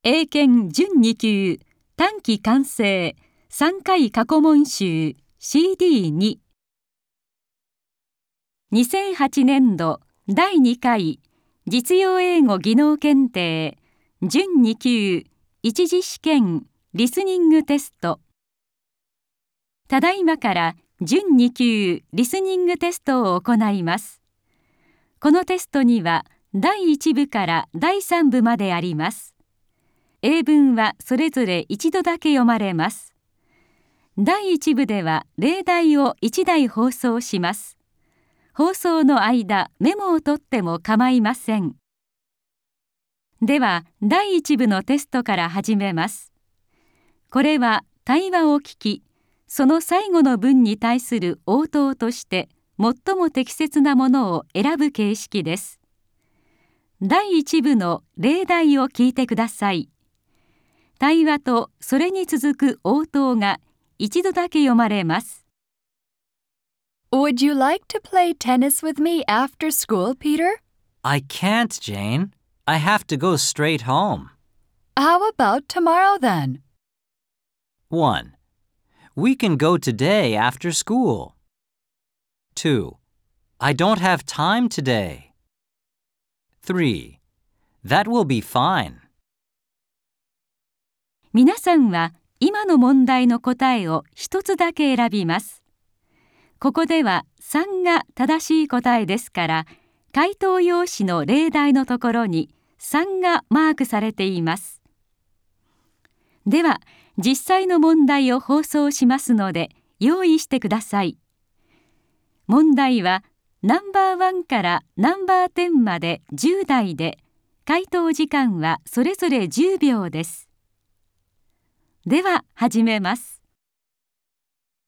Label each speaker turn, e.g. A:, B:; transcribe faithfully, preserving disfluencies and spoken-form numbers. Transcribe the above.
A: 英検準に級短期完成さんかい過去問集 シーディーツー にせんはちねん度だいにかい実用英語技能検定準に級一次試験リスニングテスト。ただいまから準に級リスニングテストを行います。このテストにはだいいち部からだいさん部まであります。英文はそれぞれ一度だけ読まれます。だいいち部では例題をいちだい放送します。放送の間、メモを取っても構いません。では、だいいち部のテストから始めます。これは対話を聞き、その最後の文に対する応答として最も適切なものを選ぶ形式です。だいいち部の例題を聞いてください。対話とそれに続く応答が一度だけ読まれます。
B: Would you like to play tennis with me after school, Peter?
C: I can't, Jane. I have to go straight home.
B: How about tomorrow then?
C: one. We can go today after school. two. I don't have time today. three. That will be fine.
A: 皆さんは今の問題の答えを一つだけ選びます。ここではさんが正しい答えですから、回答用紙の例題のところにさんがマークされています。では、実際の問題を放送しますので、用意してください。問題はナンバーワンからナンバーテンまでじゅう題で、回答時間はそれぞれじゅうびょうです。では始めます。